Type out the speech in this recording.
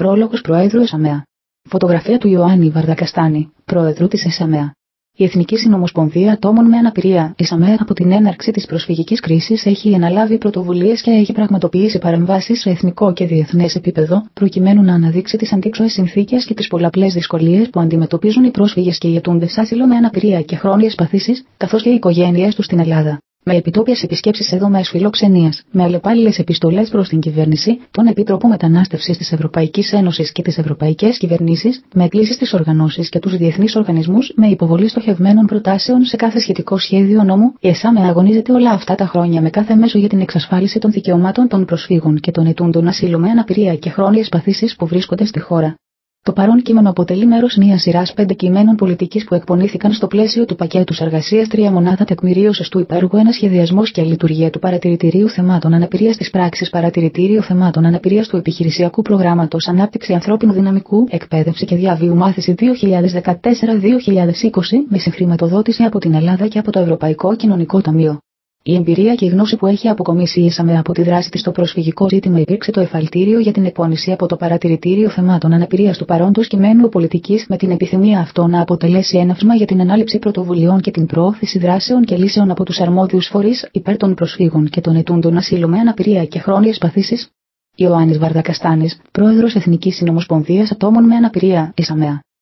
Πρόλογος Προέδρου ΕΣΑΜΕΑ. Φωτογραφία του Ιωάννη Βαρδακαστάνη, Πρόεδρου της ΕΣΑΜΕΑ. Η Εθνική Συνομοσπονδία Ατόμων με Αναπηρία, ΕΣΑΜΕΑ, από την έναρξη της προσφυγικής κρίσης έχει αναλάβει πρωτοβουλίες και έχει πραγματοποιήσει παρεμβάσεις σε εθνικό και διεθνές επίπεδο, προκειμένου να αναδείξει τις αντίξωες συνθήκες και τις πολλαπλές δυσκολίες που αντιμετωπίζουν οι πρόσφυγες και οι αιτούντες άσυλο με αναπηρία και χρόνιες παθήσεις, καθώς και οι οικογένειές τους στην Ελλάδα. Με επιτόπιες επισκέψεις σε δομές φιλοξενίας, με αλλεπάλληλες επιστολές προς την κυβέρνηση, τον Επίτροπο Μετανάστευσης της Ευρωπαϊκής Ένωσης και τις ευρωπαϊκές κυβερνήσεις, με εκκλήσεις στις οργανώσεις και τους διεθνείς οργανισμούς, με υποβολή στοχευμένων προτάσεων σε κάθε σχετικό σχέδιο νόμου, η ΕΣΑΜΕΑ αγωνίζεται όλα αυτά τα χρόνια με κάθε μέσο για την εξασφάλιση των δικαιωμάτων των προσφύγων και των αιτούντων άσυλο με αναπηρία και χρόνιες παθήσεις που βρίσκονται στη χώρα. Το παρόν κείμενο αποτελεί μέρος μιας σειράς 5 κειμένων πολιτικής που εκπονήθηκαν στο πλαίσιο του πακέτου εργασίας 3 μονάδα τεκμηρίωσης του υπέργου, ένα σχεδιασμός και λειτουργία του Παρατηρητηρίου Θεμάτων Αναπηρίας της Πράξης Παρατηρητήριο Θεμάτων Αναπηρίας του Επιχειρησιακού Προγράμματος Ανάπτυξη Ανθρώπινου Δυναμικού, Εκπαίδευση και Διαβίου Μάθηση 2014-2020 με συγχρηματοδότηση από την Ελλάδα και από το Ευρωπαϊκό Κοινωνικό Ταμείο. Η εμπειρία και η γνώση που έχει αποκομίσει η ΕΣΑΜΕΑ από τη δράση της στο προσφυγικό ζήτημα υπήρξε το εφαλτήριο για την εκπόνηση από το Παρατηρητήριο Θεμάτων Αναπηρίας του παρόντος κειμένου πολιτικής, με την επιθυμία αυτό να αποτελέσει έναυσμα για την ανάληψη πρωτοβουλειών και την προώθηση δράσεων και λύσεων από τους αρμόδιους φορείς υπέρ των προσφύγων και των αιτούντων άσυλο με αναπηρία και χρόνιες παθήσεις. Ιωάννης Βαρδακαστάνης, Πρόεδρος Εθνικής Συνομοσπονδίας Ατόμων με Αναπηρία, ΕΣΑΜΕΑ.